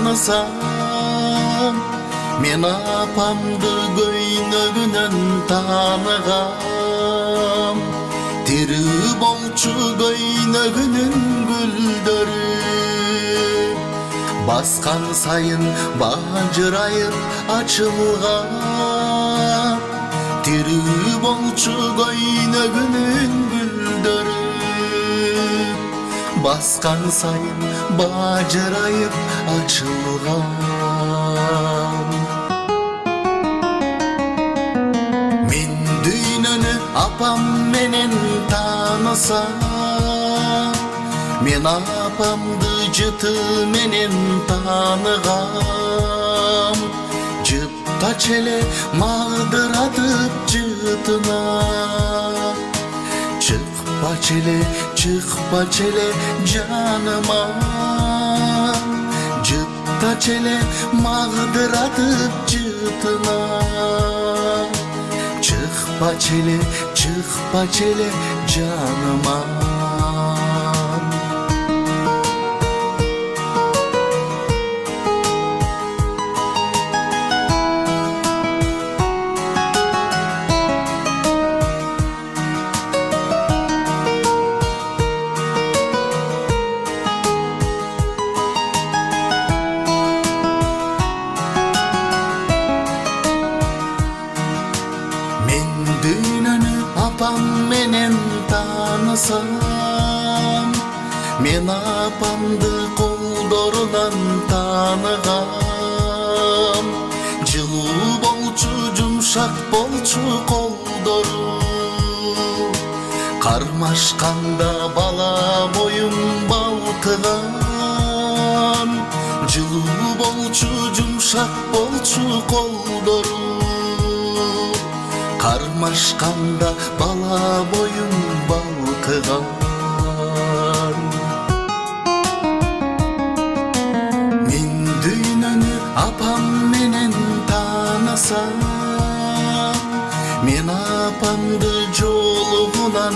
таанысам, мен апамды көйнөгүнөн тааныгам. Тирүү болчу көйнөгүнүн гүлдөрү, баскан сайын бажырайып ачылган. Тирүү болчу көйнөгүнүн гүлдөрү, баскан сайын бажырайып ачылган. Мен дүйнөнү апам менен таанысам, мен апамды жыты менен тааныгам. Жыттачу эле магдыратып жытына, чыкпачу эле жаныма. Жыттачу эле магдыратып жытына, чыкпачу эле жаныма. Дүйнөнү апам менен таанысам, мен апамды колдорунан тааныгам. Жылуу болчу, жумшак болчу колдору, кармашканда бала боюн балкыган. Жылуу болчу, жумшак болчу колдору, кармашканда бала боюн балкыган. Мен дүйнөнү апам менен таанысам, мен апамды жолугунан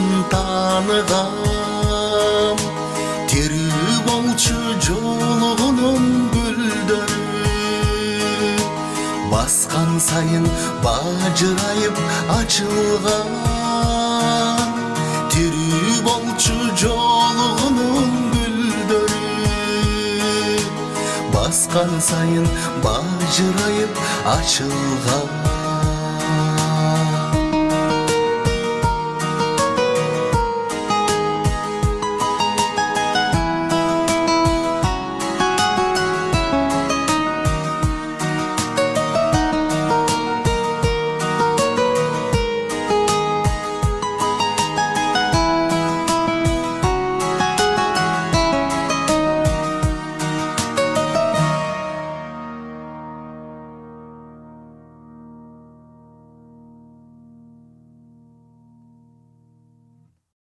тааныгам. Тирүү болчу жолугунун гүлдөрү, баскан сайын бажырайып ачылган. Тирүү болчу жолугунун гүлдөрү, баскан сайын бажырайып ачылган.